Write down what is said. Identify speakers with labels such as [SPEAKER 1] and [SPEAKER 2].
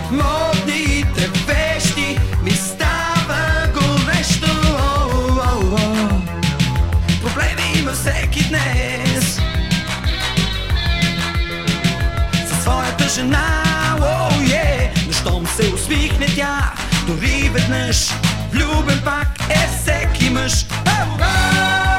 [SPEAKER 1] модните вещи ми става горещо. Проблеми има всеки днес със своята жена, но щом се усмихне тя, дори веднъж влюбен пак е всеки мъж.